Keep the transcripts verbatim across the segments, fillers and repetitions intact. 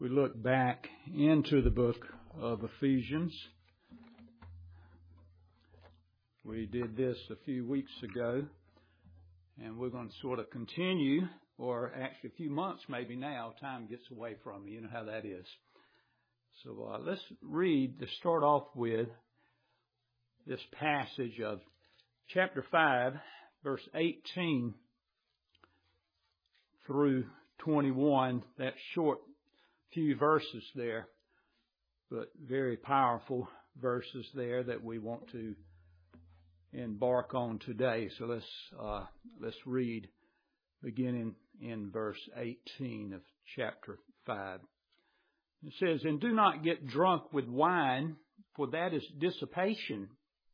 we look back into the book of Ephesians. We did this a few weeks ago, and we're going to sort of continue, or actually a few months maybe now. Time gets away from me. You know how that is. So uh, let's read to start off with this passage of chapter five, verse eighteen through twenty-one. That short few verses there, but very powerful verses there that we want to embark on today. So let's uh, let's read, beginning in verse eighteen of chapter five. It says, "And do not get drunk with wine, for that is dissipation,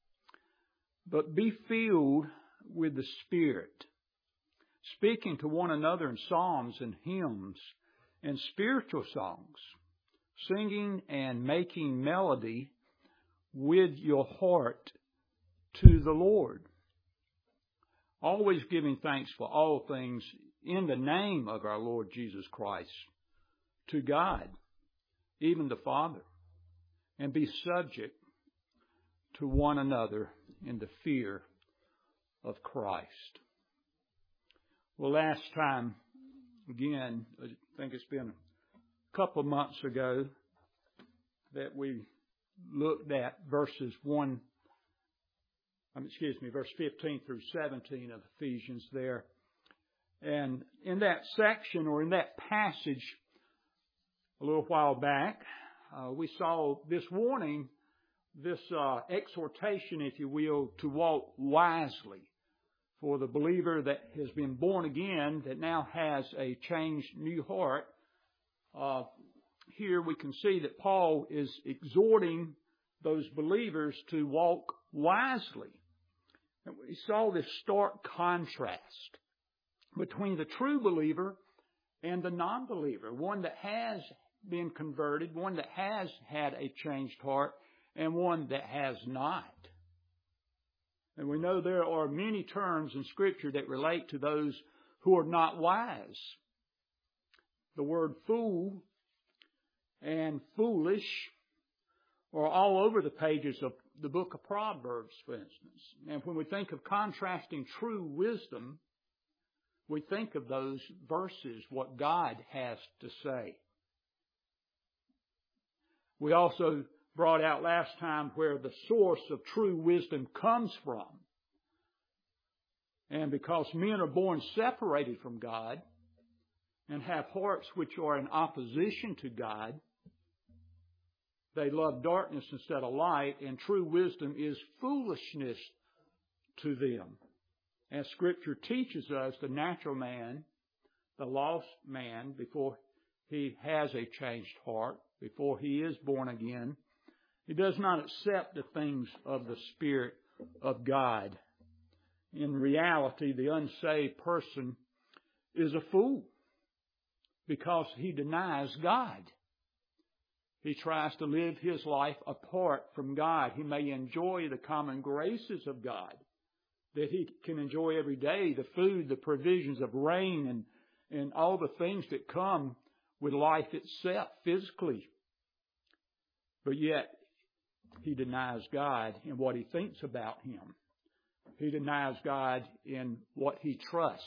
but be filled with the Spirit, speaking to one another in psalms and hymns and spiritual songs, singing and making melody with your heart to the Lord, always giving thanks for all things in the name of our Lord Jesus Christ to God, even the Father, and be subject to one another in the fear of Christ." Well, last time, again, I think it's been a couple of months ago that we looked at verses one, um, excuse me, verse fifteen through seventeen of Ephesians there. And in that section, or in that passage, a little while back, uh, we saw this warning, this uh, exhortation, if you will, to walk wisely for the believer that has been born again, that now has a changed new heart. Uh, here we can see that Paul is exhorting those believers to walk wisely. And we saw this stark contrast between the true believer and the non-believer, one that has been converted, one that has had a changed heart, and one that has not. And we know there are many terms in Scripture that relate to those who are not wise. The word fool and foolish are all over the pages of the book of Proverbs, for instance. And when we think of contrasting true wisdom, we think of those verses, what God has to say. We also brought out last time where the source of true wisdom comes from. And because men are born separated from God and have hearts which are in opposition to God, they love darkness instead of light, and true wisdom is foolishness to them. As Scripture teaches us, the natural man, the lost man, before he has a changed heart, before he is born again, he does not accept the things of the Spirit of God. In reality, the unsaved person is a fool because he denies God. He tries to live his life apart from God. He may enjoy the common graces of God that he can enjoy every day, the food, the provisions of rain, and, and all the things that come with life itself physically. But yet, he denies God in what he thinks about Him. He denies God in what he trusts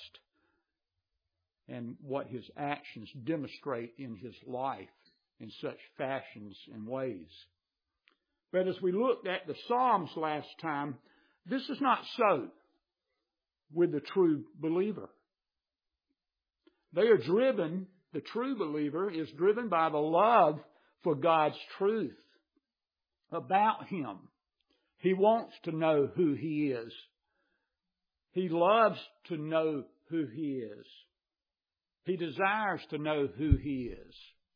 and what his actions demonstrate in his life in such fashions and ways. But as we looked at the Psalms last time, this is not so with the true believer. They are driven, the true believer is driven by the love for God's truth about Him. He wants to know who He is. He loves to know who He is. He desires to know who He is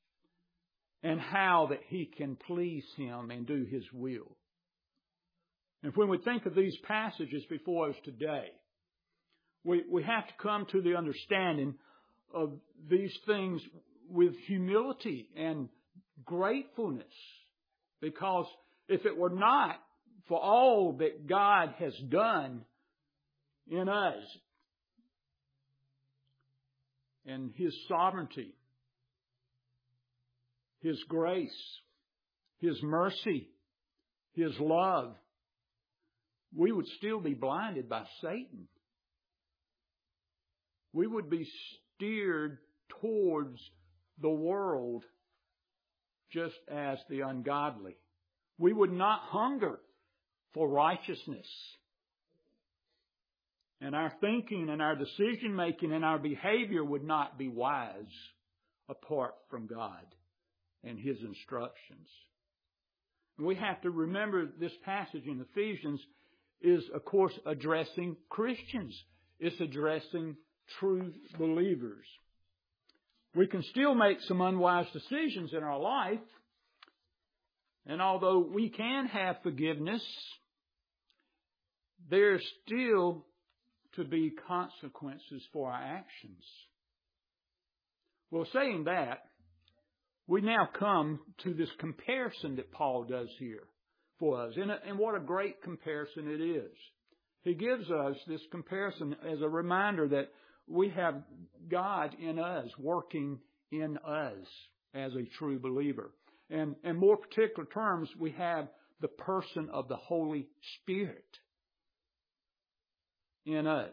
and how that He can please Him and do His will. And when we think of these passages before us today, we, we have to come to the understanding of these things with humility and gratefulness, because if it were not for all that God has done in us and His sovereignty, His grace, His mercy, His love, we would still be blinded by Satan. We would be steered towards the world just as the ungodly. We would not hunger for righteousness. And our thinking and our decision making and our behavior would not be wise apart from God and His instructions. We have to remember this passage in Ephesians is, of course, addressing Christians. It's addressing true believers. We can still make some unwise decisions in our life. And although we can have forgiveness, there's still to be consequences for our actions. Well, saying that, we now come to this comparison that Paul does here for us. And, and what a great comparison it is. He gives us this comparison as a reminder that we have God in us, working in us as a true believer. And in more particular terms, we have the person of the Holy Spirit in us.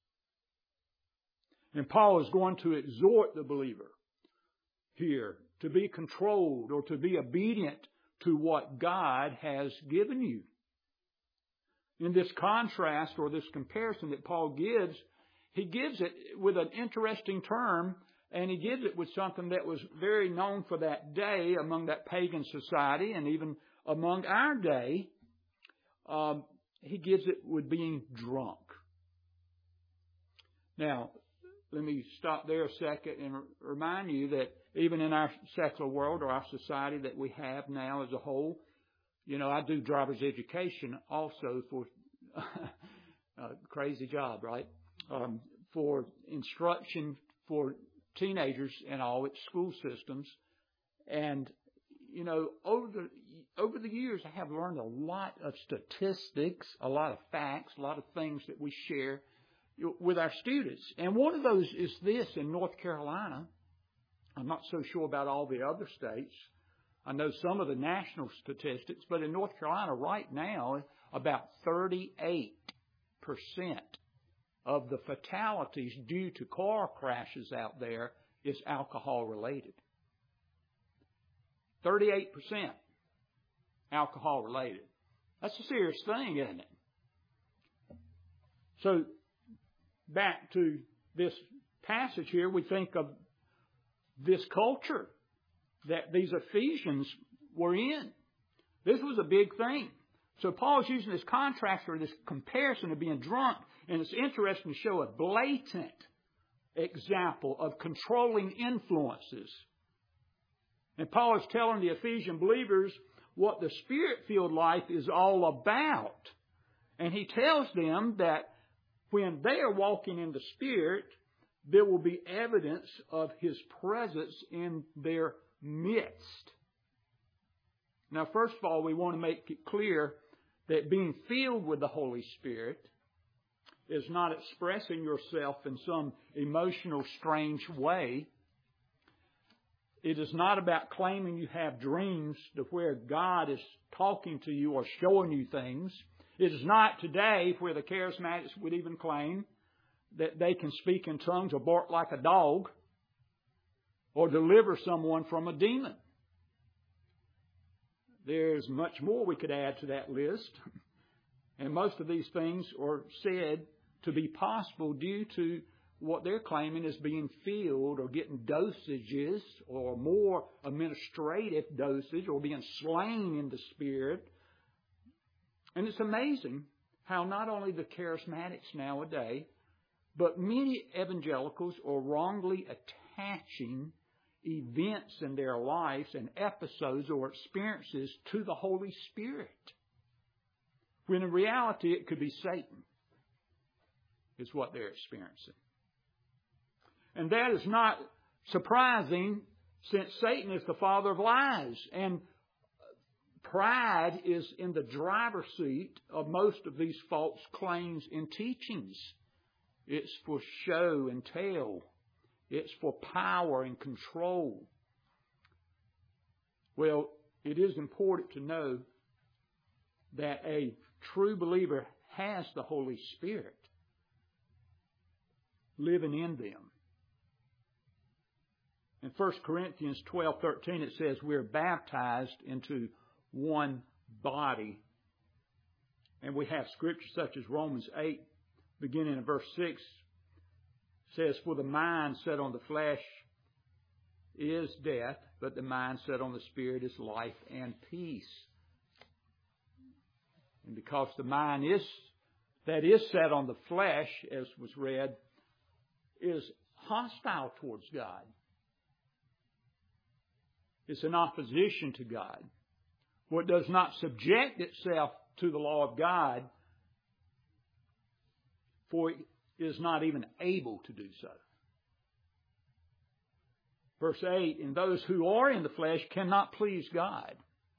And Paul is going to exhort the believer here to be controlled or to be obedient to what God has given you. In this contrast or this comparison that Paul gives, he gives it with an interesting term, and he gives it with something that was very known for that day among that pagan society and even among our day. Um, he gives it with being drunk. Now, let me stop there a second and remind you that even in our secular world or our society that we have now as a whole, you know, I do driver's education also for a crazy job, right? Um, for instruction for teenagers and all its school systems. And, you know, over the, over the years, I have learned a lot of statistics, a lot of facts, a lot of things that we share with our students. And one of those is this in North Carolina. I'm not so sure about all the other states. I know some of the national statistics, but in North Carolina right now, about thirty-eight percent of the fatalities due to car crashes out there is alcohol related. thirty-eight percent alcohol related. That's a serious thing, isn't it? So, back to this passage here, we think of this culture that these Ephesians were in. This was a big thing. So Paul's using this contrast or this comparison of being drunk, and it's interesting to show a blatant example of controlling influences. And Paul is telling the Ephesian believers what the Spirit-filled life is all about. And he tells them that when they are walking in the Spirit, there will be evidence of His presence in their midst. Now, first of all, we want to make it clear that being filled with the Holy Spirit is not expressing yourself in some emotional, strange way. It is not about claiming you have dreams to where God is talking to you or showing you things. It is not today where the charismatics would even claim that they can speak in tongues or bark like a dog or deliver someone from a demon. There's much more we could add to that list. And most of these things are said to be possible due to what they're claiming is being filled or getting dosages or more administrative dosage or being slain in the Spirit. And it's amazing how not only the charismatics nowadays, but many evangelicals are wrongly attaching events in their lives and episodes or experiences to the Holy Spirit. When in reality it could be Satan is what they're experiencing. And that is not surprising since Satan is the father of lies. And pride is in the driver's seat of most of these false claims and teachings. It's for show and tell. It's for power and control. Well, it is important to know that a true believer has the Holy Spirit living in them. In First Corinthians twelve thirteen it says we're baptized into one body. And we have scripture such as Romans eight, beginning in verse six, says, for the mind set on the flesh is death, but the mind set on the Spirit is life and peace. And because the mind is, that is set on the flesh, as was read, is hostile towards God. It's in opposition to God. What does not subject itself to the law of God, for it is not even able to do so. Verse eight, and those who are in the flesh cannot please God.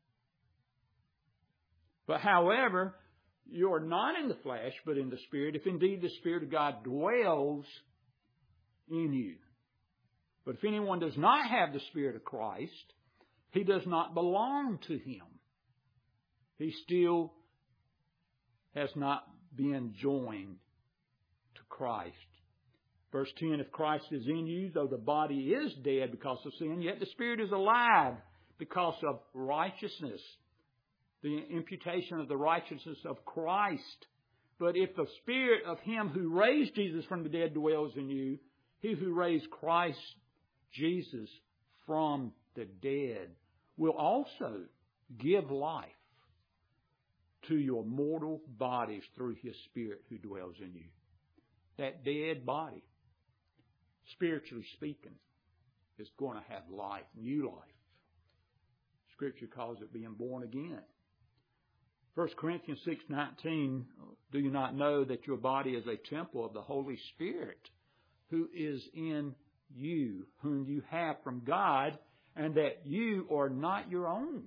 But however, you are not in the flesh, but in the Spirit, if indeed the Spirit of God dwells in you. But if anyone does not have the Spirit of Christ, he does not belong to Him. He still has not been joined to Christ. Verse ten, if Christ is in you, though the body is dead because of sin, yet the Spirit is alive because of righteousness. The imputation of the righteousness of Christ. But if the Spirit of Him who raised Jesus from the dead dwells in you, He who raised Christ Jesus from the dead will also give life to your mortal bodies through His Spirit who dwells in you. That dead body, spiritually speaking, is going to have life, new life. Scripture calls it being born again. First Corinthians six nineteen, do you not know that your body is a temple of the Holy Spirit who is in you, whom you have from God, and that you are not your own?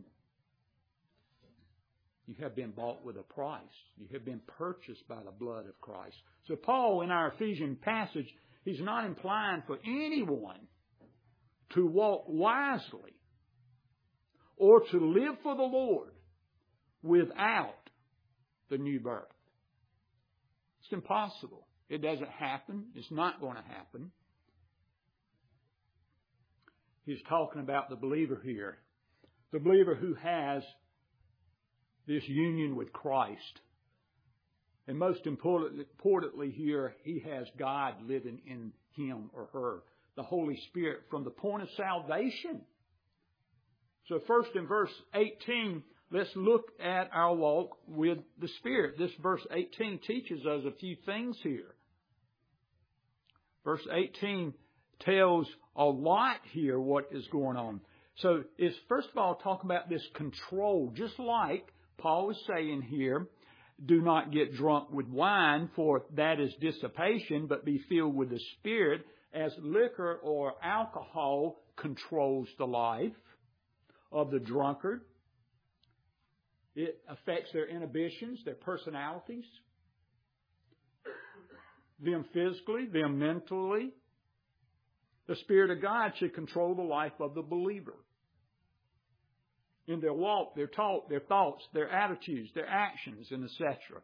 You have been bought with a price. You have been purchased by the blood of Christ. So Paul, in our Ephesian passage, he's not implying for anyone to walk wisely or to live for the Lord without the new birth. It's impossible. It doesn't happen. It's not going to happen. He's talking about the believer here. The believer who has this union with Christ. And most importantly here, he has God living in him or her. The Holy Spirit from the point of salvation. So first in verse eighteen, let's look at our walk with the Spirit. This verse eighteen teaches us a few things here. Verse eighteen tells a lot here what is going on. So it's first of all talking about this control, just like Paul is saying here, do not get drunk with wine, for that is dissipation, but be filled with the Spirit, as liquor or alcohol controls the life of the drunkard. It affects their inhibitions, their personalities, them physically, them mentally. The Spirit of God should control the life of the believer. In their walk, their talk, their thoughts, their attitudes, their actions, and et cetera.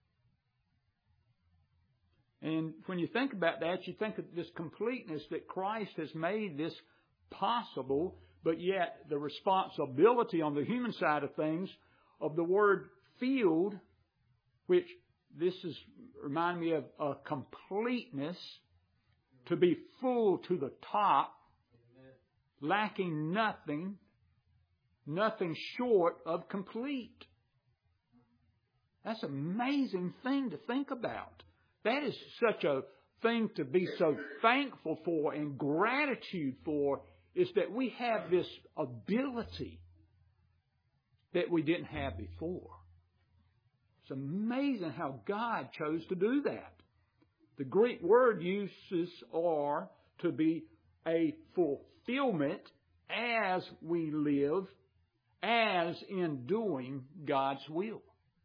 And when you think about that, you think of this completeness that Christ has made this possible, but yet the responsibility on the human side of things of the word filled, which this is remind me of a completeness, to be full to the top, lacking nothing, nothing short of complete. That's an amazing thing to think about. That is such a thing to be so thankful for and gratitude for, is that we have this ability that we didn't have before. It's amazing how God chose to do that. The Greek word uses are to be a fulfillment as we live, as in doing God's will.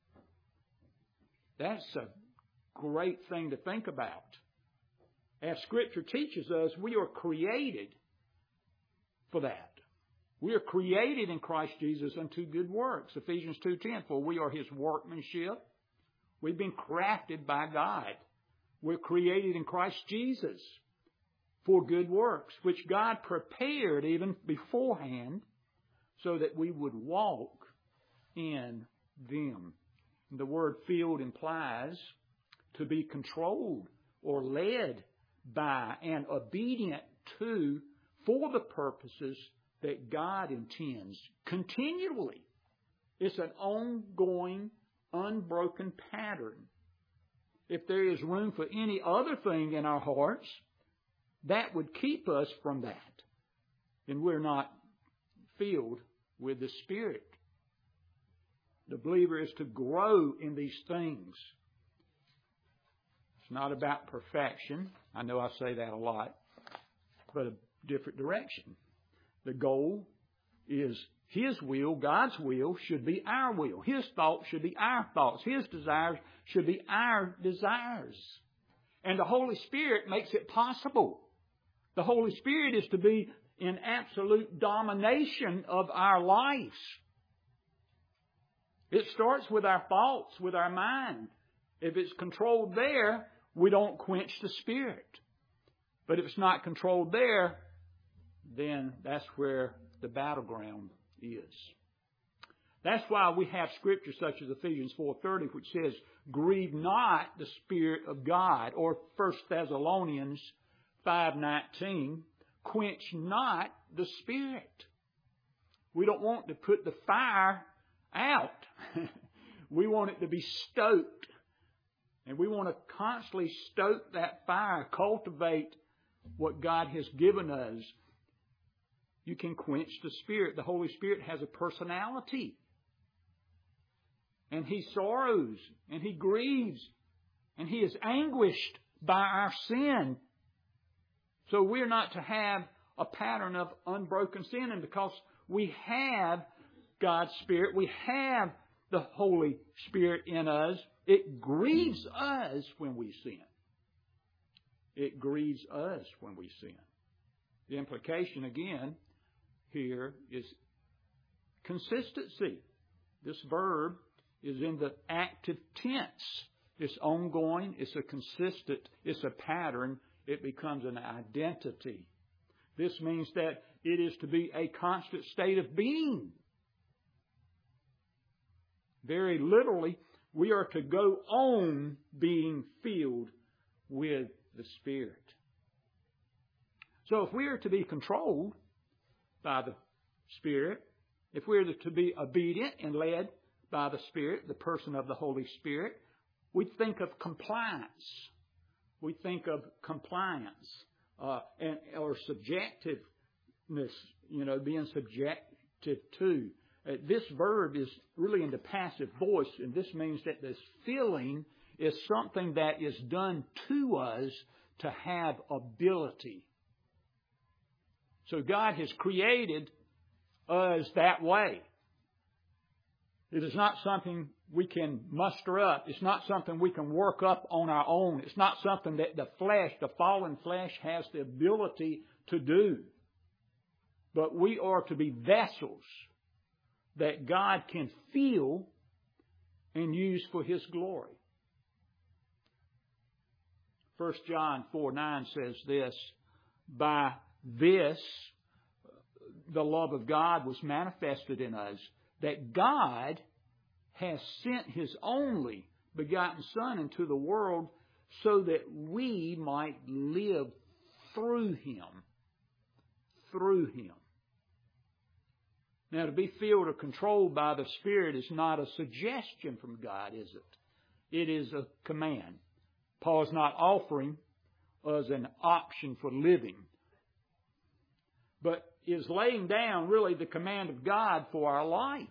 That's a great thing to think about. As Scripture teaches us, we are created for that. We are created in Christ Jesus unto good works. Ephesians two ten, for we are His workmanship. We've been crafted by God. We're created in Christ Jesus for good works, which God prepared even beforehand so that we would walk in them. And the word filled implies to be controlled or led by and obedient to for the purposes that God intends continually. It's an ongoing, unbroken pattern. If there is room for any other thing in our hearts, that would keep us from that. And we're not filled with the Spirit. The believer is to grow in these things. It's not about perfection. I know I say that a lot, but a different direction. The goal is His will, God's will, should be our will. His thoughts should be our thoughts. His desires should be our desires. And the Holy Spirit makes it possible. The Holy Spirit is to be in absolute domination of our lives. It starts with our thoughts, with our mind. If it's controlled there, we don't quench the Spirit. But if it's not controlled there, then that's where the battleground is. That's why we have scripture such as Ephesians four thirty, which says, grieve not the Spirit of God, or First Thessalonians five nineteen, quench not the Spirit. We don't want to put the fire out. We want it to be stoked. And we want to constantly stoke that fire, cultivate what God has given us. You can quench the Spirit. The Holy Spirit has a personality. And He sorrows, and He grieves, and He is anguished by our sin. So we're not to have a pattern of unbroken sin. And because we have God's Spirit, we have the Holy Spirit in us, it grieves us when we sin. It grieves us when we sin. The implication, again, here is consistency. This verb is in the active tense. It's ongoing. It's a consistent. It's a pattern. It becomes an identity. This means that it is to be a constant state of being. Very literally, we are to go on being filled with the Spirit. So if we are to be controlled by the Spirit, if we are to be obedient and led by the Spirit, the person of the Holy Spirit, we think of compliance. We think of compliance uh, and or subjectiveness, you know, being subjective to. Uh, this verb is really in the passive voice, and this means that this feeling is something that is done to us to have ability. So God has created us that way. It is not something we can muster up. It's not something we can work up on our own. It's not something that the flesh, the fallen flesh, has the ability to do. But we are to be vessels that God can fill and use for His glory. First John four nine says this, by this the love of God was manifested in us, that God has sent His only begotten Son into the world so that we might live through Him. Through Him. Now, to be filled or controlled by the Spirit is not a suggestion from God, is it? It is a command. Paul is not offering us an option for living, but is laying down really the command of God for our lives.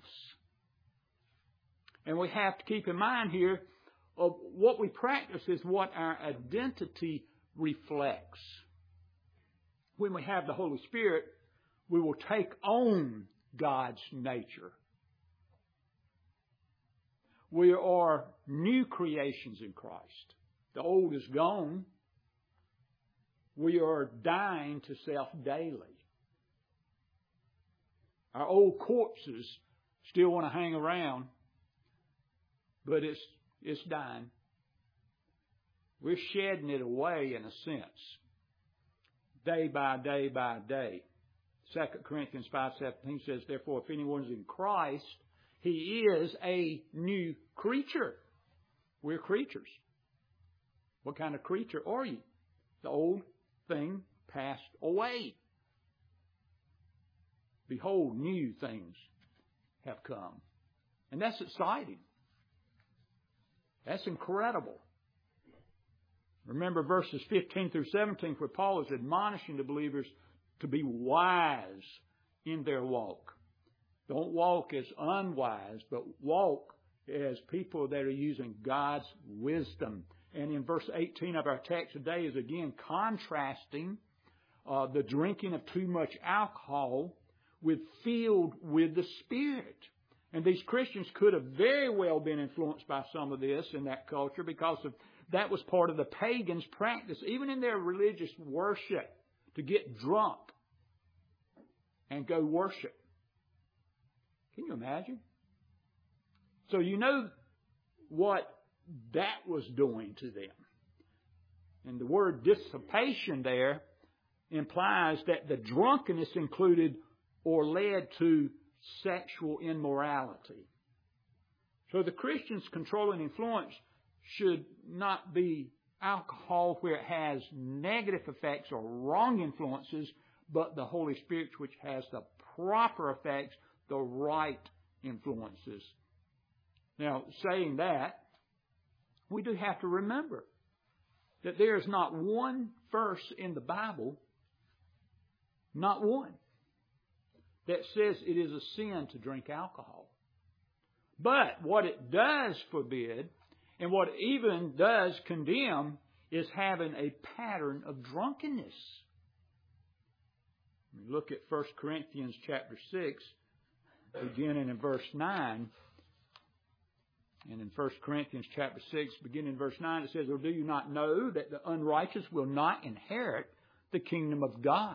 And we have to keep in mind here, of what we practice is what our identity reflects. When we have the Holy Spirit, we will take on God's nature. We are new creations in Christ. The old is gone. We are dying to self daily. Our old corpses still want to hang around, but it's it's dying. We're shedding it away in a sense, day by day by day. Second Corinthians five seventeen says, therefore, if anyone is in Christ, he is a new creature. We're creatures. What kind of creature are you? The old thing passed away. Behold, new things have come. And that's exciting. That's incredible. Remember verses fifteen through seventeen where Paul is admonishing the believers to be wise in their walk. Don't walk as unwise, but walk as people that are using God's wisdom. And in verse eighteen of our text today is again contrasting uh, the drinking of too much alcohol with filled with the Spirit. And these Christians could have very well been influenced by some of this in that culture because of, that was part of the pagans' practice, even in their religious worship, to get drunk and go worship. Can you imagine? So you know what that was doing to them. And the word dissipation there implies that the drunkenness included or led to sexual immorality. So the Christian's controlling influence should not be alcohol where it has negative effects or wrong influences, but the Holy Spirit which has the proper effects, the right influences. Now, saying that, we do have to remember that there is not one verse in the Bible, not one, that says it is a sin to drink alcohol. But what it does forbid, and what it even does condemn, is having a pattern of drunkenness. Look at First Corinthians chapter six, beginning in verse nine. And in First Corinthians chapter six, beginning in verse nine, it says, or do you not know that the unrighteous will not inherit the kingdom of God?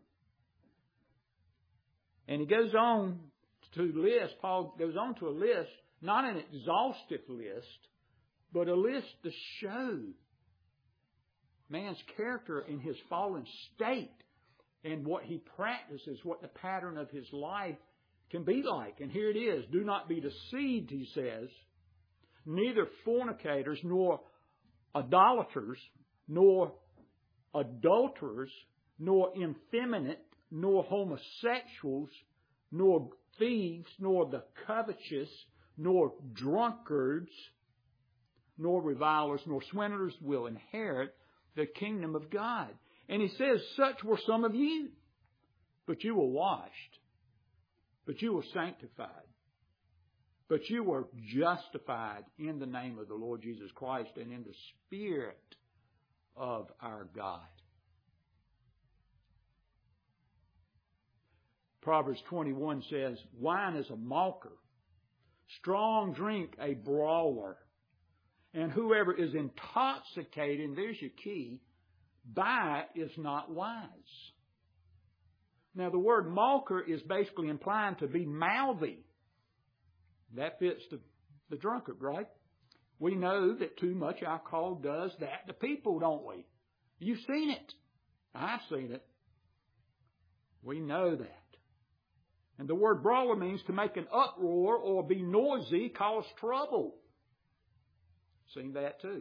And he goes on to list, Paul goes on to a list, not an exhaustive list, but a list to show man's character in his fallen state and what he practices, what the pattern of his life can be like. And here it is. Do not be deceived, he says. Neither fornicators, nor idolaters, nor adulterers, nor effeminate, nor homosexuals, nor thieves, nor the covetous, nor drunkards, nor revilers, nor swindlers will inherit the kingdom of God. And he says, such were some of you, but you were washed, but you were sanctified, but you were justified in the name of the Lord Jesus Christ and in the Spirit of our God. Proverbs twenty-one says, wine is a mocker, strong drink a brawler, and whoever is intoxicated, and there's your key, by it is not wise. Now the word mocker is basically implying to be mouthy. That fits the, the drunkard, right? We know that too much alcohol does that to people, don't we? You've seen it. I've seen it. We know that. And the word brawler means to make an uproar or be noisy, cause trouble. Seen that too.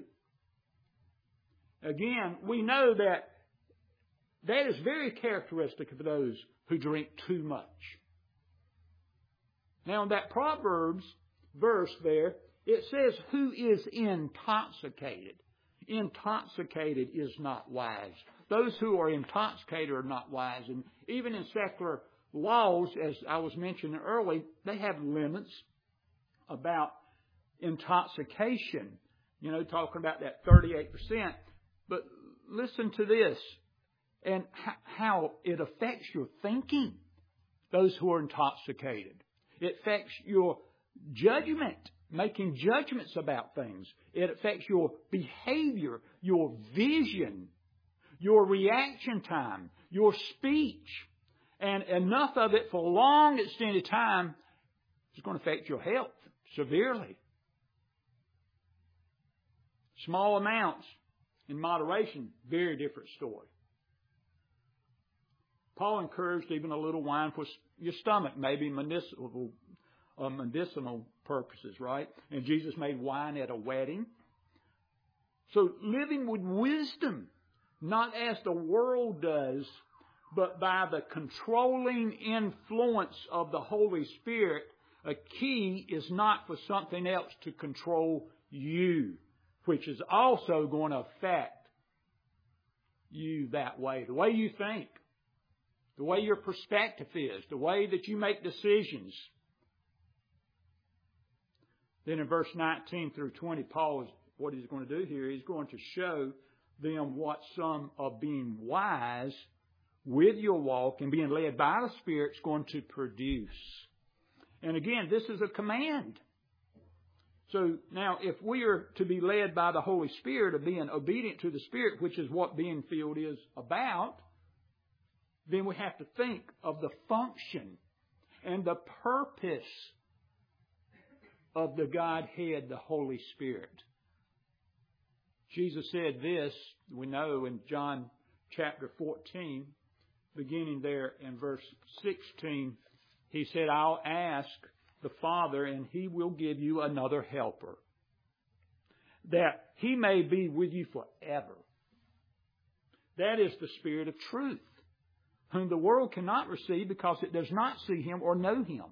Again, we know that that is very characteristic of those who drink too much. Now in that Proverbs verse there, it says, who is intoxicated? Intoxicated is not wise. Those who are intoxicated are not wise. And even in secular laws, as I was mentioning earlier, they have limits about intoxication. You know, talking about that thirty-eight percent. But listen to this and how it affects your thinking, those who are intoxicated. It affects your judgment, making judgments about things. It affects your behavior, your vision, your reaction time, your speech. And enough of it for a long extended time is going to affect your health severely. Small amounts in moderation, very different story. Paul encouraged even a little wine for your stomach, maybe medicinal, uh, medicinal purposes, right? And Jesus made wine at a wedding. So living with wisdom, not as the world does, but by the controlling influence of the Holy Spirit. A key is not for something else to control you, which is also going to affect you that way. The way you think, the way your perspective is, the way that you make decisions. Then in verse nineteen through twenty, Paul is, what he's going to do here, he's going to show them what some of being wise with your walk and being led by the Spirit is going to produce. And again, this is a command. So now if we are to be led by the Holy Spirit of being obedient to the Spirit, which is what being filled is about, then we have to think of the function and the purpose of the Godhead, the Holy Spirit. Jesus said this, we know in John chapter fourteen, beginning there in verse sixteen, He said, I'll ask the Father and He will give you another helper, that He may be with you forever. That is the Spirit of truth, whom the world cannot receive because it does not see Him or know Him.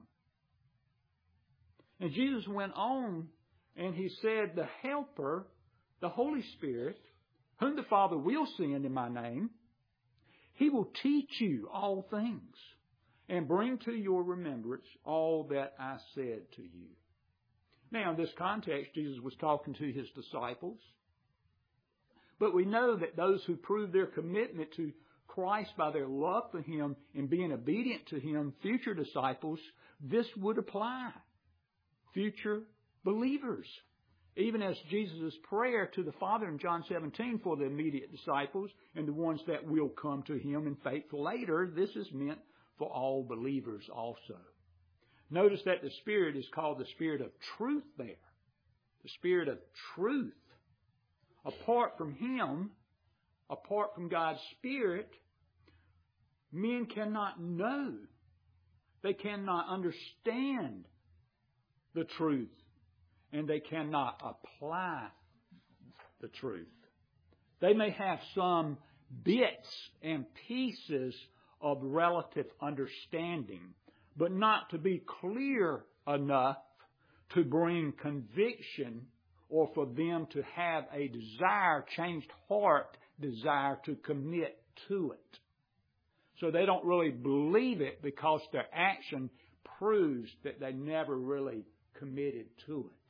And Jesus went on and He said, the helper, the Holy Spirit, whom the Father will send in my name, He will teach you all things and bring to your remembrance all that I said to you. Now, in this context, Jesus was talking to His disciples. But we know that those who prove their commitment to Christ by their love for Him and being obedient to Him, future disciples, this would apply. Future believers. Even as Jesus' prayer to the Father in John seventeen for the immediate disciples and the ones that will come to Him in faith later, this is meant for all believers also. Notice that the Spirit is called the Spirit of truth there. The Spirit of truth. Apart from Him, apart from God's Spirit, men cannot know. They cannot understand the truth. And they cannot apply the truth. They may have some bits and pieces of relative understanding, but not to be clear enough to bring conviction or for them to have a desire, changed heart desire to commit to it. So they don't really believe it because their action proves that they never really committed to it.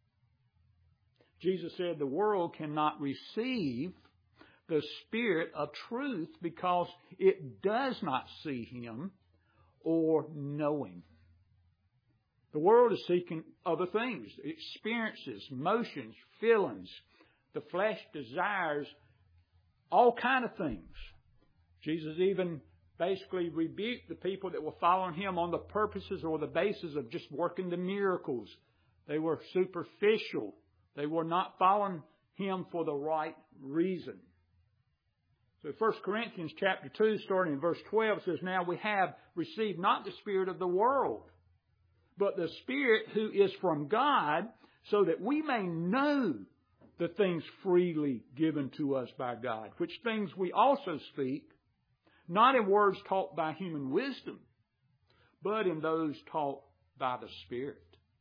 Jesus said the world cannot receive the Spirit of truth because it does not see Him or know Him. The world is seeking other things, experiences, emotions, feelings. The flesh desires all kind of things. Jesus even basically rebuked the people that were following Him on the purposes or the basis of just working the miracles. They were superficial. They were not following Him for the right reason. So First Corinthians chapter two, starting in verse twelve, says, now we have received not the spirit of the world, but the Spirit who is from God, so that we may know the things freely given to us by God, which things we also speak, not in words taught by human wisdom, but in those taught by the Spirit.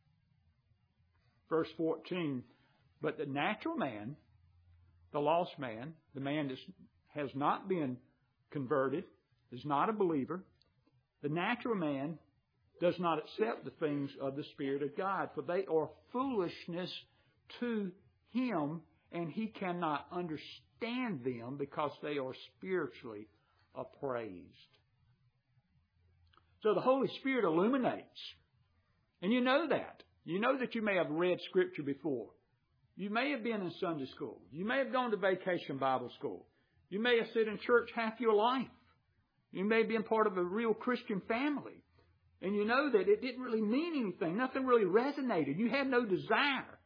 Verse fourteen, but the natural man, the lost man, the man that has not been converted, is not a believer, the natural man does not accept the things of the Spirit of God, for they are foolishness to him, and he cannot understand them because they are spiritually appraised. So the Holy Spirit illuminates. And you know that. You know that you may have read Scripture before. You may have been in Sunday school. You may have gone to vacation Bible school. You may have sat in church half your life. You may be a part of a real Christian family. And you know that it didn't really mean anything. Nothing really resonated. You had no desire.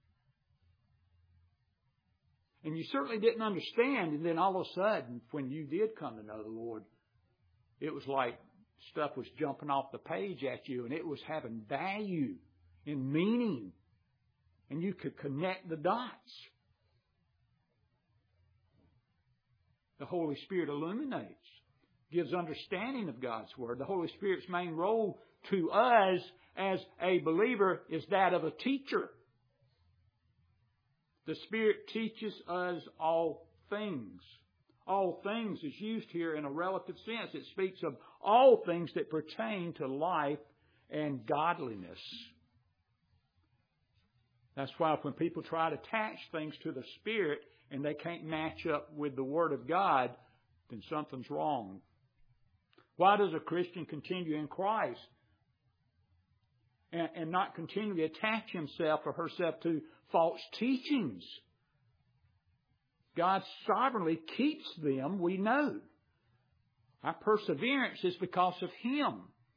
And you certainly didn't understand. And then all of a sudden, when you did come to know the Lord, it was like stuff was jumping off the page at you, and it was having value and meaning. And you could connect the dots. The Holy Spirit illuminates, gives understanding of God's Word. The Holy Spirit's main role to us as a believer is that of a teacher. The Spirit teaches us all things. All things is used here in a relative sense. It speaks of all things that pertain to life and godliness. That's why when people try to attach things to the Spirit and they can't match up with the Word of God, then something's wrong. Why does a Christian continue in Christ and, and not continually attach himself or herself to false teachings? God sovereignly keeps them, we know. Our perseverance is because of Him.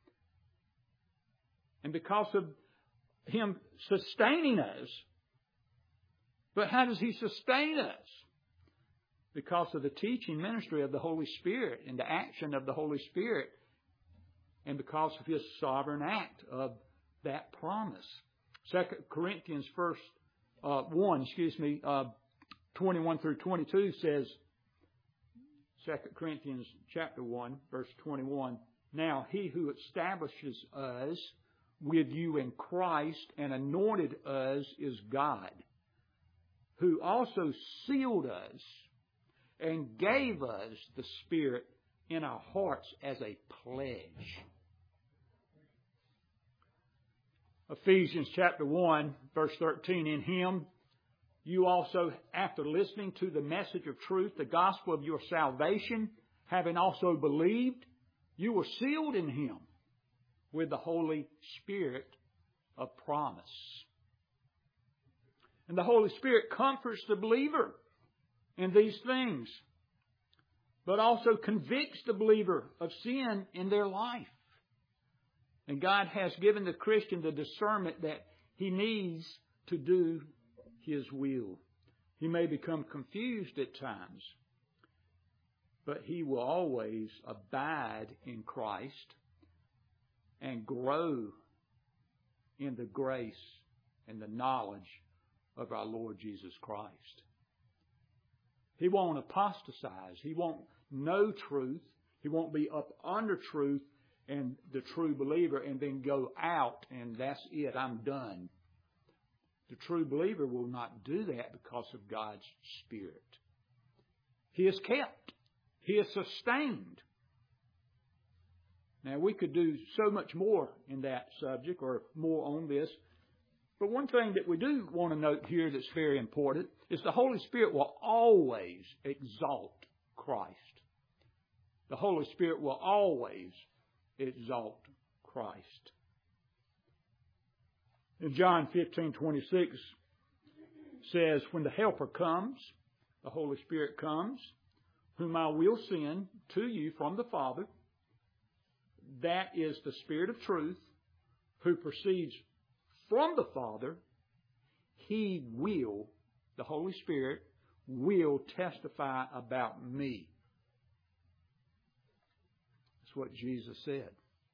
And because of Him sustaining us. But how does He sustain us? Because of the teaching ministry of the Holy Spirit and the action of the Holy Spirit. And because of His sovereign act of that promise. Second Corinthians first, uh, one, excuse me, uh, twenty-one through twenty-two says, Second Corinthians chapter one, verse twenty-one, now He who establishes us with you in Christ and anointed us is God, who also sealed us and gave us the Spirit in our hearts as a pledge. Ephesians chapter one, verse thirteen, in Him you also, after listening to the message of truth, the gospel of your salvation, having also believed, you were sealed in Him with the Holy Spirit of promise. And the Holy Spirit comforts the believer in these things, but also convicts the believer of sin in their life. And God has given the Christian the discernment that he needs to do His will. He may become confused at times, but he will always abide in Christ and grow in the grace and the knowledge of our Lord Jesus Christ. He won't apostatize. He won't know truth. He won't be up under truth and the true believer and then go out and that's it, I'm done. The true believer will not do that because of God's Spirit. He is kept. He is sustained. Now, we could do so much more in that subject or more on this. But one thing that we do want to note here that's very important is the Holy Spirit will always exalt Christ. The Holy Spirit will always exalt Christ. In John fifteen twenty-six says, when the Helper comes, the Holy Spirit comes, whom I will send to you from the Father, that is the Spirit of truth, who proceeds from the Father, He will, the Holy Spirit, will testify about me. That's what Jesus said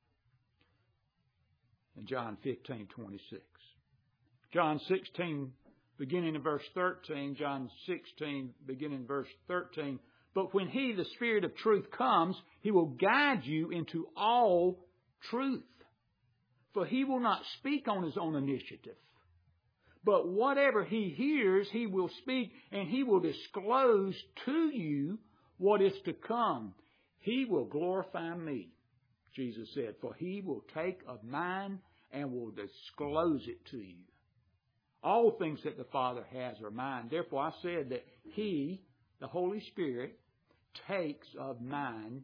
in John fifteen twenty-six. John sixteen, beginning in verse thirteen, John sixteen, beginning in verse thirteen, but when He, the Spirit of truth, comes, He will guide you into all truth. For He will not speak on His own initiative. But whatever He hears, He will speak, and He will disclose to you what is to come. He will glorify me, Jesus said, for He will take of mine and will disclose it to you. All things that the Father has are mine. Therefore I said that He, the Holy Spirit, takes of mine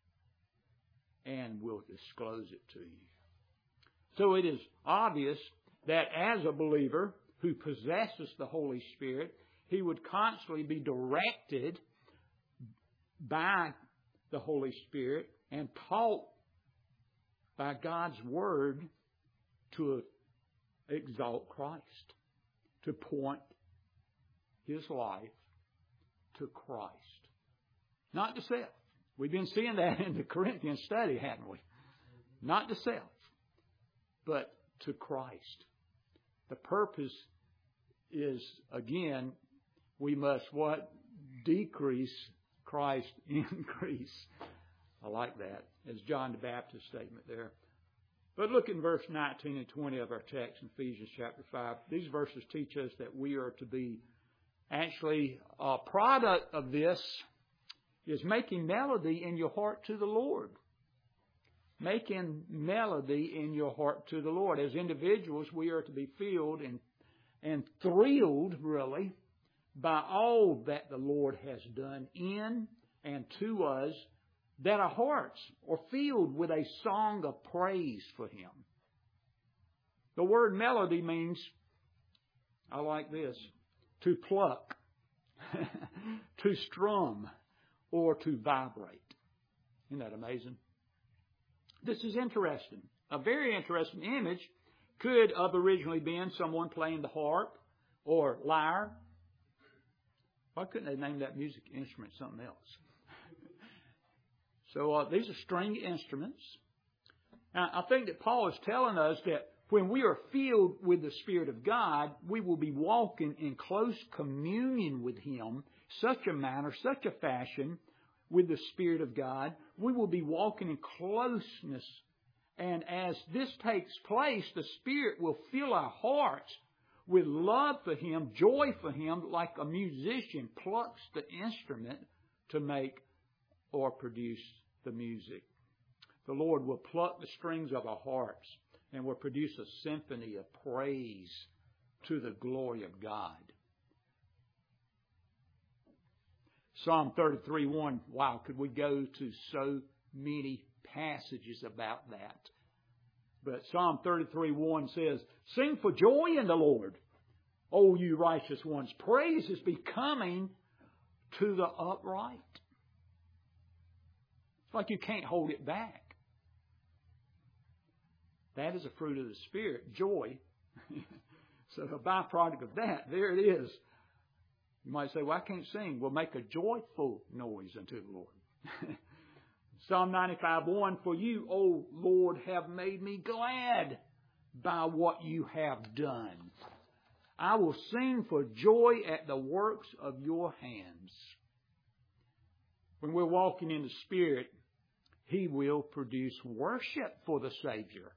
and will disclose it to you. So it is obvious that as a believer who possesses the Holy Spirit, he would constantly be directed by the Holy Spirit and taught by God's Word to exalt Christ, to point His life to Christ. Not to self. We've been seeing that in the Corinthian study, haven't we? Not to self, but to Christ. The purpose is, again, we must what? Decrease, Christ increase. I like that. As John the Baptist's statement there. But look in verse nineteen and twenty of our text in Ephesians chapter five. These verses teach us that we are to be actually a product of this is making melody in your heart to the Lord. Making melody in your heart to the Lord. As individuals, we are to be filled and, and thrilled, really, by all that the Lord has done in and to us, that our hearts are filled with a song of praise for Him. The word melody means, I like this, to pluck, to strum, or to vibrate. Isn't that amazing? This is interesting. A very interesting image could have originally been someone playing the harp or lyre. Why couldn't they name that music instrument something else? So uh, these are stringed instruments. Now, I think that Paul is telling us that when we are filled with the Spirit of God, we will be walking in close communion with Him, such a manner, such a fashion with the Spirit of God. We will be walking in closeness. And as this takes place, the Spirit will fill our hearts with love for Him, joy for Him, like a musician plucks the instrument to make or produce the music. The Lord will pluck the strings of our hearts and will produce a symphony of praise to the glory of God. Psalm thirty-three one. Wow, could we go to so many passages about that? But Psalm thirty-three one says, "Sing for joy in the Lord, O you righteous ones. Praise is becoming to the upright." It's like you can't hold it back. That is a fruit of the Spirit, joy. So a byproduct of that, there it is. You might say, well, I can't sing. Well, make a joyful noise unto the Lord. Psalm ninety-five one, "For you, O Lord, have made me glad by what you have done. I will sing for joy at the works of your hands." When we're walking in the Spirit, He will produce worship for the Savior.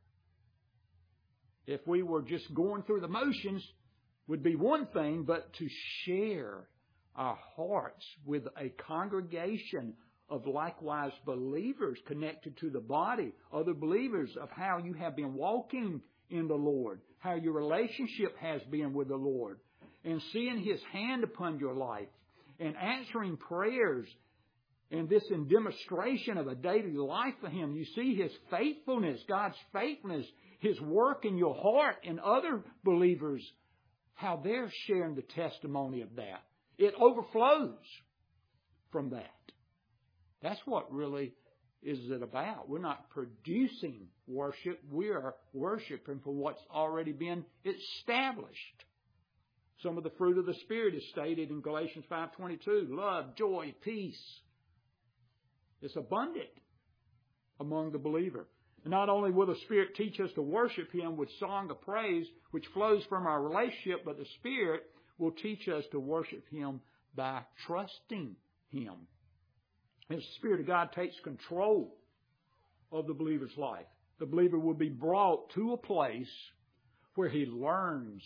If we were just going through the motions, would be one thing, but to share our hearts with a congregation of likewise believers connected to the body, other believers, of how you have been walking in the Lord, how your relationship has been with the Lord, and seeing His hand upon your life, and answering prayers, and this in demonstration of a daily life for Him. You see His faithfulness, God's faithfulness, His work in your heart, and other believers, how they're sharing the testimony of that. It overflows from that. That's what really is it about. We're not producing worship. We are worshiping for what's already been established. Some of the fruit of the Spirit is stated in Galatians five twenty-two. Love, joy, peace. It's abundant among the believer. And not only will the Spirit teach us to worship Him with song of praise, which flows from our relationship, but the Spirit will teach us to worship Him by trusting Him. As the Spirit of God takes control of the believer's life, the believer will be brought to a place where he learns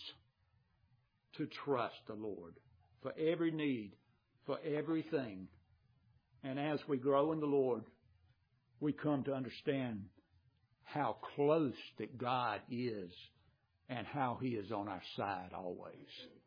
to trust the Lord for every need, for everything. And as we grow in the Lord, we come to understand how close that God is and how He is on our side always.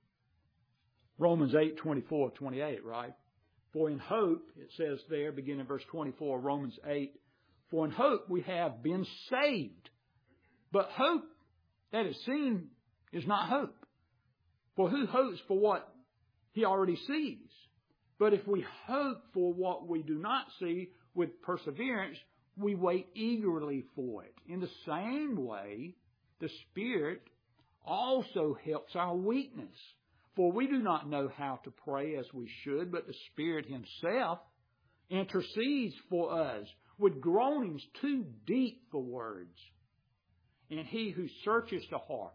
Romans eight twenty-four, twenty-eight, right? For in hope, it says there, beginning in verse twenty-four, Romans eight, for in hope we have been saved. But hope that is seen is not hope. For who hopes for what he already sees? But if we hope for what we do not see with perseverance, we wait eagerly for it. In the same way, the Spirit also helps our weakness. For we do not know how to pray as we should, but the Spirit Himself intercedes for us with groanings too deep for words. And He who searches the hearts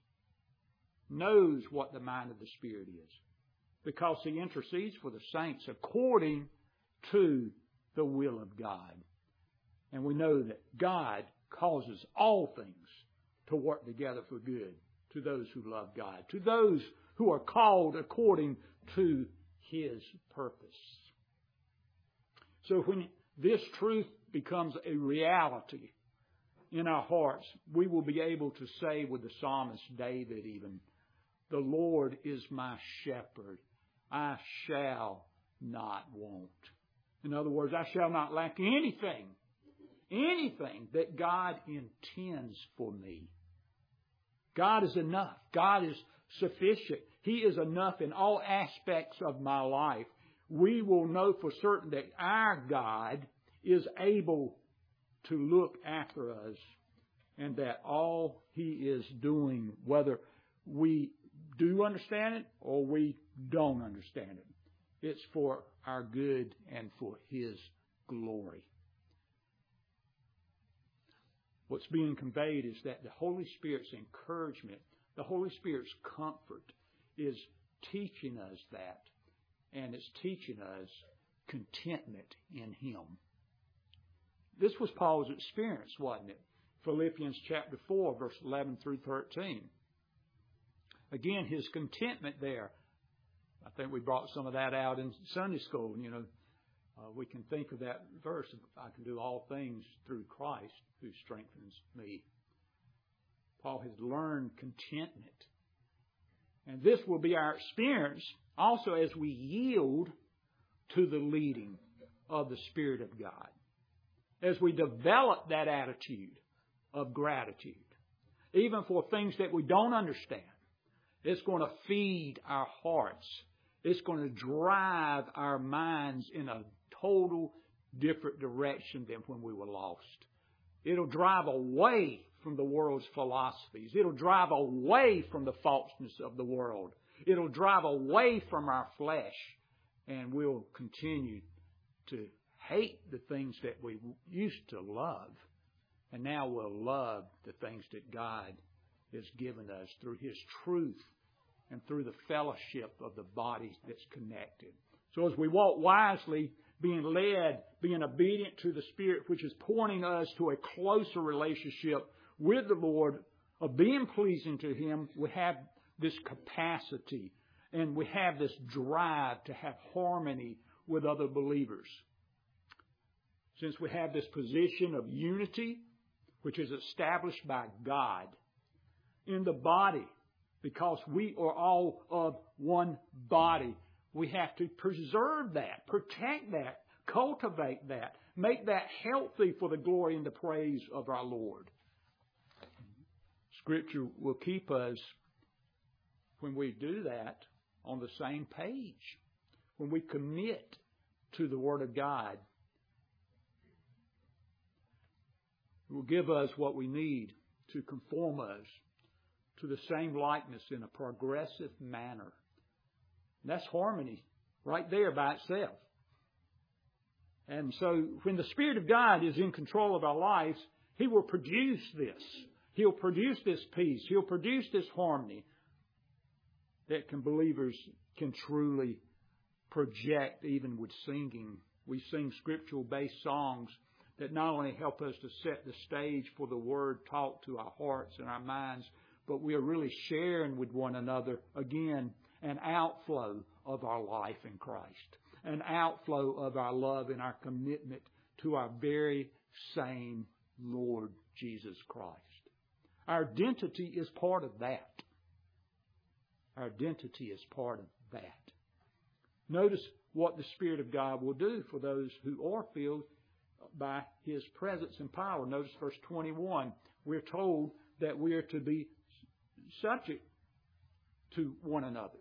knows what the mind of the Spirit is, because He intercedes for the saints according to the will of God. And we know that God causes all things to work together for good to those who love God, to those who are called according to His purpose. So when this truth becomes a reality in our hearts, we will be able to say with the psalmist David even, "The Lord is my shepherd, I shall not want." In other words, I shall not lack anything, anything that God intends for me. God is enough. God is sufficient. He is enough in all aspects of my life. We will know for certain that our God is able to look after us, and that all He is doing, whether we do understand it or we don't understand it, it's for our good and for His glory. What's being conveyed is that the Holy Spirit's encouragement, the Holy Spirit's comfort is teaching us that, and it's teaching us contentment in Him. This was Paul's experience, wasn't it? Philippians chapter four, verse eleven through thirteen. Again, his contentment there. I think we brought some of that out in Sunday school. You know, uh, we can think of that verse, I can do all things through Christ who strengthens me. Paul has learned contentment. And this will be our experience also as we yield to the leading of the Spirit of God. As we develop that attitude of gratitude, even for things that we don't understand, it's going to feed our hearts. It's going to drive our minds in a total different direction than when we were lost. It'll drive away from the world's philosophies. It'll drive away from the falseness of the world. It'll drive away from our flesh. And we'll continue to hate the things that we used to love. And now we'll love the things that God has given us through His truth and through the fellowship of the body that's connected. So as we walk wisely, being led, being obedient to the Spirit, which is pointing us to a closer relationship with the Lord, of being pleasing to Him, we have this capacity and we have this drive to have harmony with other believers. Since we have this position of unity, which is established by God in the body, because we are all of one body, we have to preserve that, protect that, cultivate that, make that healthy for the glory and the praise of our Lord. Scripture will keep us, when we do that, on the same page. When we commit to the Word of God, it will give us what we need to conform us to the same likeness in a progressive manner. And that's harmony right there by itself. And so when the Spirit of God is in control of our lives, He will produce this. He'll produce this peace. He'll produce this harmony that can believers can truly project even with singing. We sing scriptural-based songs that not only help us to set the stage for the Word taught to our hearts and our minds, but we are really sharing with one another, again, an outflow of our life in Christ, an outflow of our love and our commitment to our very same Lord Jesus Christ. Our identity is part of that. Our identity is part of that. Notice what the Spirit of God will do for those who are filled by His presence and power. Notice verse twenty-one. We're told that we are to be subject to one another.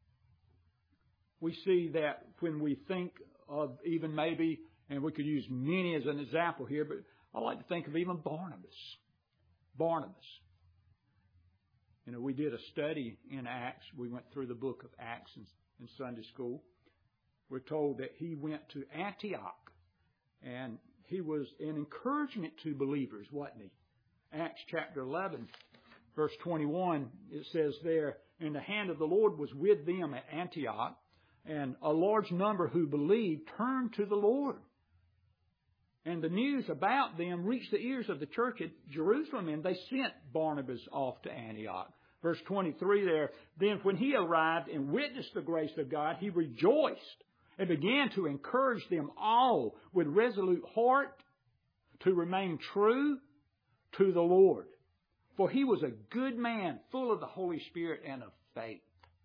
We see that when we think of even maybe, and we could use many as an example here, but I like to think of even Barnabas. Barnabas. You know, we did a study in Acts. We went through the book of Acts in, in Sunday school. We're told that he went to Antioch, and he was an encouragement to believers, wasn't he? Acts chapter eleven, verse twenty-one, it says there, "And the hand of the Lord was with them at Antioch, and a large number who believed turned to the Lord. And the news about them reached the ears of the church at Jerusalem, and they sent Barnabas off to Antioch." Verse twenty-three there, "Then when he arrived and witnessed the grace of God, he rejoiced and began to encourage them all with resolute heart to remain true to the Lord. For he was a good man, full of the Holy Spirit and of faith."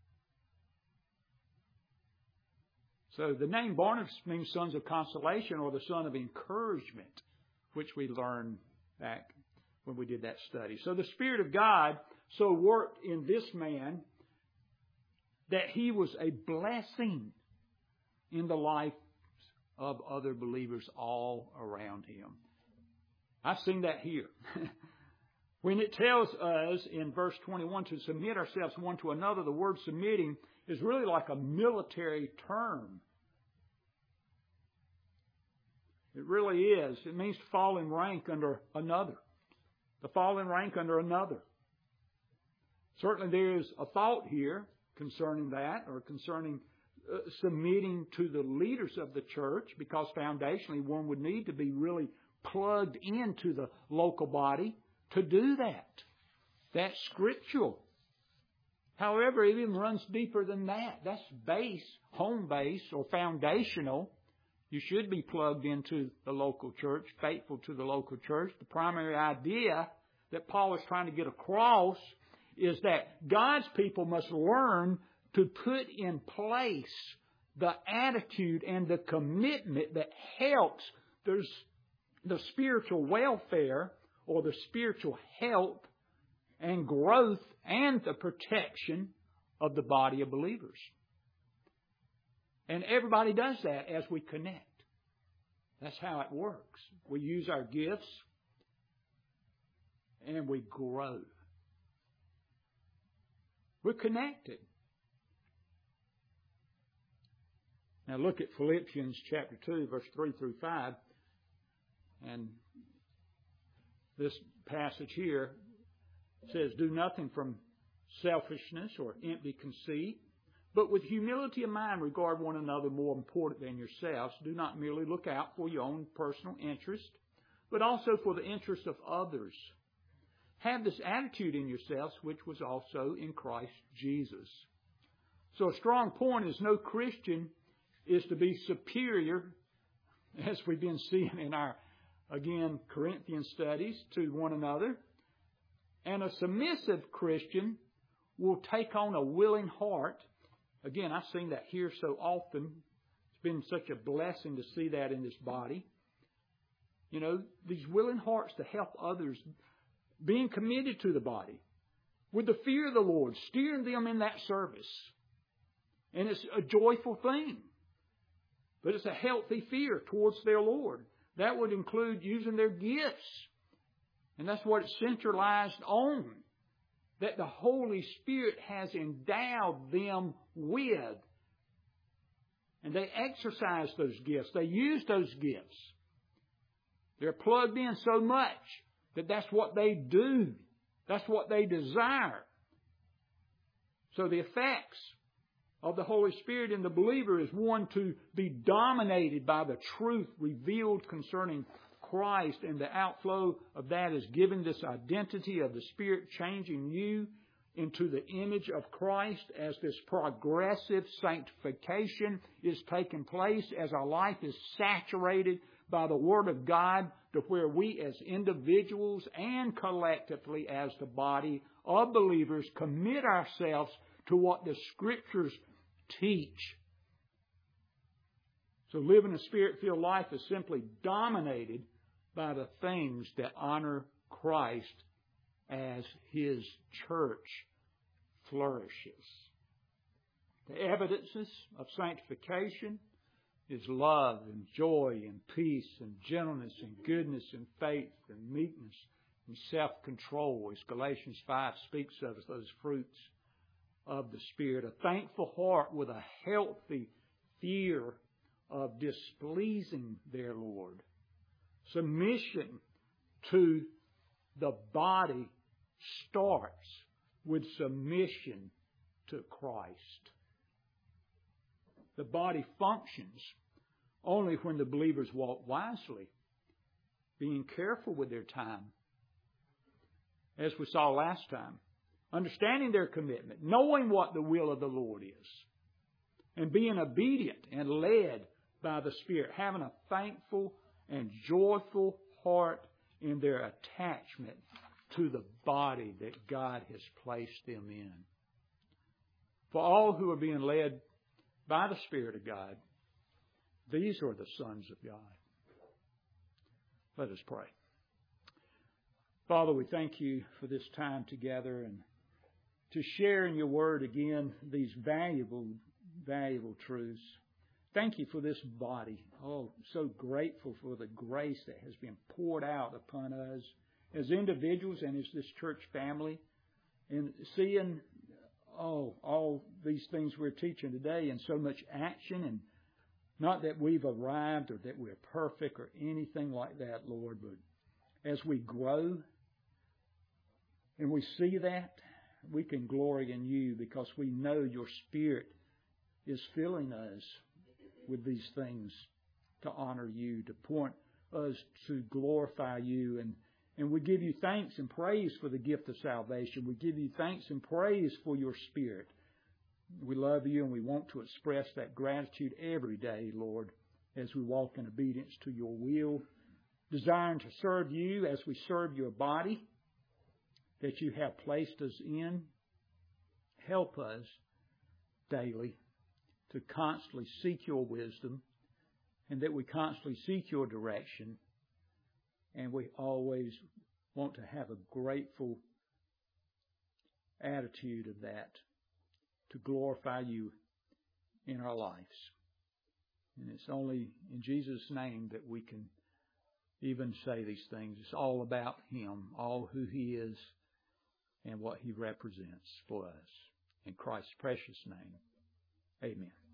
So the name Barnabas means sons of consolation, or the son of encouragement, which we learned back when we did that study. So the Spirit of God so worked in this man that he was a blessing in the life of other believers all around him. I've seen that here. When it tells us in verse twenty-one to submit ourselves one to another, the word submitting is really like a military term. It really is. It means to fall in rank under another. To fall in rank under another. Certainly there is a thought here concerning that, or concerning uh, submitting to the leaders of the church, because foundationally one would need to be really plugged into the local body to do that. That's scriptural. However, it even runs deeper than that. That's base, home base, or foundational. You should be plugged into the local church, faithful to the local church. The primary idea that Paul is trying to get across is that God's people must learn to put in place the attitude and the commitment that helps there's the spiritual welfare, or the spiritual help and growth and the protection of the body of believers. And everybody does that as we connect. That's how it works. We use our gifts and we grow. We're connected. Now look at Philippians chapter two, verse three through five. And this passage here says, "Do nothing from selfishness or empty conceit, but with humility of mind regard one another more important than yourselves. Do not merely look out for your own personal interest, but also for the interest of others. Have this attitude in yourselves, which was also in Christ Jesus." So a strong point is no Christian is to be superior, as we've been seeing in our, again, Corinthian studies, to one another. And a submissive Christian will take on a willing heart. Again, I've seen that here so often. It's been such a blessing to see that in this body. You know, these willing hearts to help others, being committed to the body, with the fear of the Lord, steering them in that service. And it's a joyful thing. But it's a healthy fear towards their Lord. That would include using their gifts. And that's what it's centralized on. That the Holy Spirit has endowed them with. And they exercise those gifts. They use those gifts. They're plugged in so much that that's what they do. That's what they desire. So the effects of the Holy Spirit in the believer is one, to be dominated by the truth revealed concerning Christ, and the outflow of that is giving this identity of the Spirit changing you into the image of Christ as this progressive sanctification is taking place, as our life is saturated by the Word of God, to where we as individuals and collectively as the body of believers commit ourselves to what the Scriptures teach. So living a Spirit-filled life is simply dominated by the things that honor Christ as His church flourishes. The evidences of sanctification is love and joy and peace and gentleness and goodness and faith and meekness and self-control, as Galatians five speaks of as those fruits of the Spirit. A thankful heart with a healthy fear of displeasing their Lord. Submission to the body starts with submission to Christ. The body functions only when the believers walk wisely, being careful with their time, as we saw last time, understanding their commitment, knowing what the will of the Lord is, and being obedient and led by the Spirit, having a thankful and joyful heart in their attachment to the body that God has placed them in. For all who are being led by the Spirit of God, these are the sons of God. Let us pray. Father, we thank you for this time together and to share in your word again these valuable, valuable truths. Thank you for this body. Oh, so grateful for the grace that has been poured out upon us as individuals and as this church family. And seeing, oh, all these things we're teaching today in so much action, and not that we've arrived or that we're perfect or anything like that, Lord, but as we grow and we see that, we can glory in you because we know your Spirit is filling us with these things to honor you, to point us to glorify you. And, and we give you thanks and praise for the gift of salvation. We give you thanks and praise for your Spirit. We love you and we want to express that gratitude every day, Lord, as we walk in obedience to your will, desiring to serve you as we serve your body that you have placed us in. Help us daily to constantly seek your wisdom, and that we constantly seek your direction, and we always want to have a grateful attitude of that, to glorify you in our lives. And it's only in Jesus' name that we can even say these things. It's all about him, all who he is, and what he represents for us. In Christ's precious name, amen.